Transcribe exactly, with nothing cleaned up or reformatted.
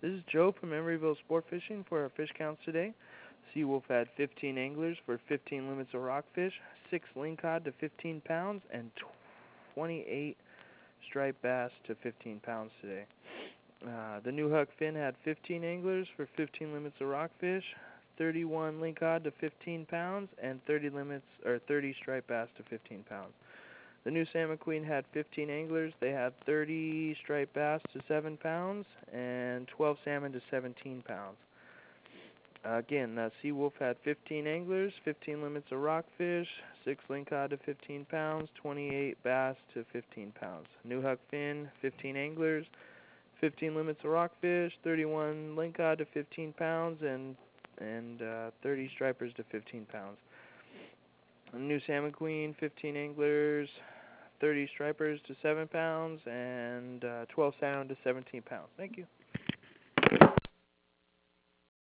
This is Joe from Emeryville Sport Fishing for our fish counts today. Seawolf had fifteen anglers for fifteen limits of rockfish, six lingcod to fifteen pounds, and twenty-eight striped bass to fifteen pounds today. Uh, the New Huck Finn had fifteen anglers for fifteen limits of rockfish, thirty-one lingcod to fifteen pounds, and thirty limits or thirty striped bass to fifteen pounds. The New Salmon Queen had fifteen anglers. They had thirty striped bass to seven pounds and twelve salmon to seventeen pounds. Uh, again, uh, Seawolf had fifteen anglers, fifteen limits of rockfish, six lingcod to fifteen pounds, twenty-eight bass to fifteen pounds. New Huck Finn, fifteen anglers, fifteen limits of rockfish, thirty-one lingcod to fifteen pounds, and and uh, thirty stripers to fifteen pounds. The New Salmon Queen, fifteen anglers, thirty stripers to seven pounds, and uh, twelve salmon to seventeen pounds. Thank you.